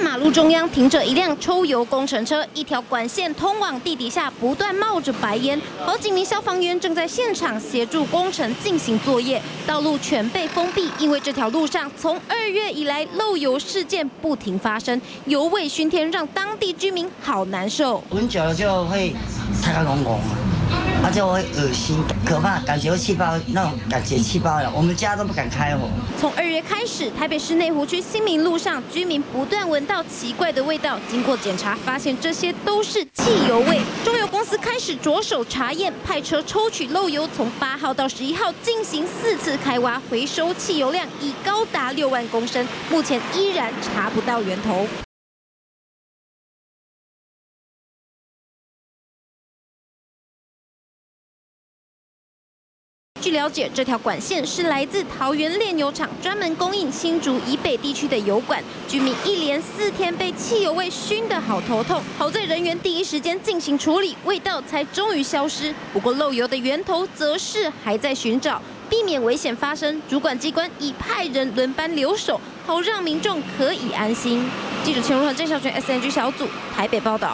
马路中央停着一辆抽油工程车，一条管线通往地底下不断冒着白烟，好几名消防员正在现场协助工程进行作业，道路全被封闭，因为这条路上从2月以来漏油事件不停发生，油味熏天，让当地居民好难受。 闻久了就会太浓浓了，就会恶心、可怕，感觉气泡那种感觉气泡了，我们家都不敢开火。 从2月开始，台北市内湖区新民路上，居民不断闻到奇怪的味道。经过检查，发现这些都是汽油味。中油公司开始着手查验，派车抽取漏油，从8号到11号进行4次开挖，回收汽油量已高达6万公升，目前依然查不到源头。据了解，这条管线是来自桃园炼油厂，专门供应新竹以北地区的油管。居民一连4天被汽油味熏得好头痛，好在人员第一时间进行处理，味道才终于消失。不过漏油的源头则是还在寻找，避免危险发生，主管机关已派人轮班留守，好让民众可以安心。记者陈如恒、郑小泉 SNG 小组台北报道。